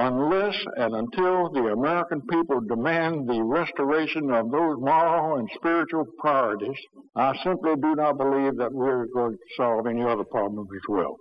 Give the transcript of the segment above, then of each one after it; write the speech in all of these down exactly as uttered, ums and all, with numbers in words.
unless and until the American people demand the restoration of those moral and spiritual priorities, I simply do not believe that we're going to solve any other problems as well.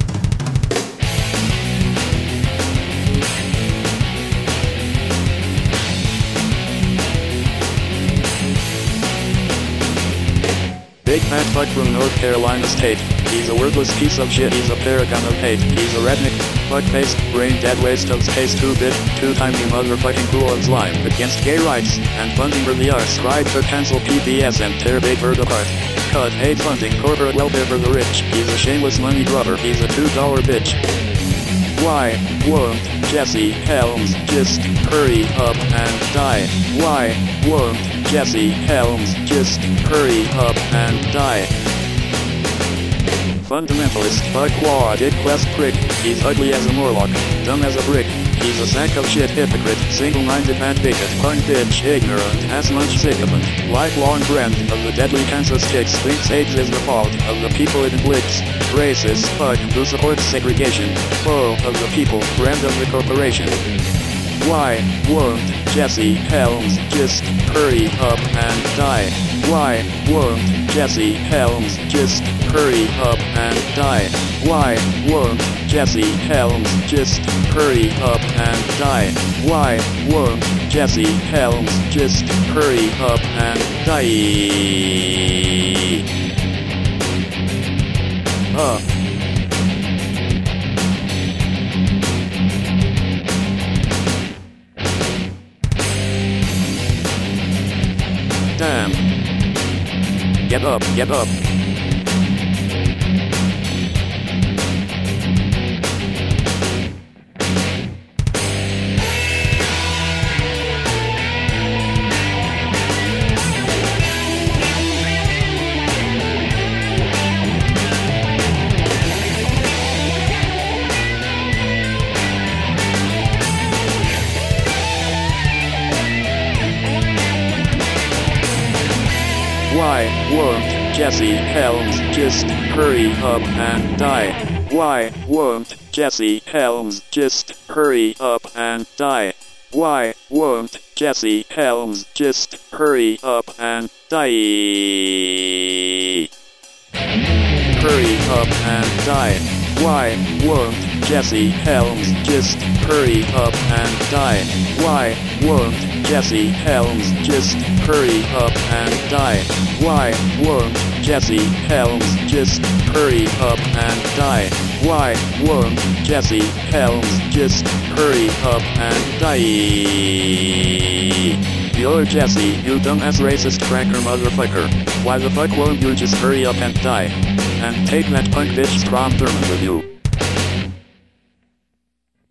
Big fat fuck from North Carolina State. He's a worthless piece of shit, he's a paragon of hate. He's a redneck, fuck-face, brain-dead waste of space two-bit, two-time you motherfucking cruel and slime. Against gay rights, and funding for the arts. Tried to cancel P B S and tear Big Bird apart. Cut aid funding, corporate welfare for the rich. He's a shameless money grubber, he's a two dollar bitch. Why won't Jesse Helms just hurry up and die? Why won't Jesse Helms just hurry up and die? Fundamentalist, fuckwad, dick quest prick. He's ugly as a Morlock, dumb as a brick. He's a sack of shit hypocrite, single-minded fat bigot, punk bitch, ignorant, ass-munch sycophant, lifelong friend of the deadly Kansas sticks, thinks AIDS is the fault of the people it inflicts, racist fuck who supports segregation, foe of the people, friend of the corporation. Why won't Jesse Helms just hurry up and die? Why won't Jesse Helms just hurry up and die? Why won't Jesse Helms just hurry up and die? Why won't Jesse Helms just hurry up and die? Uh. Damn. Get up, get up. Why won't Jesse Helms just hurry up and die? Why won't Jesse Helms just hurry up and die? Why won't Jesse Helms just hurry up and die? Hurry up and die. Why won't Jesse Helms just hurry up and die? Why won't Jesse Helms just hurry up and die? Why won't Jesse Helms just hurry up and die? Why won't Jesse Helms just hurry up and die? You're Jesse, you dumbass racist cracker motherfucker. Why the fuck won't you just hurry up and die? And take that punk bitch Strom Thurmond with you.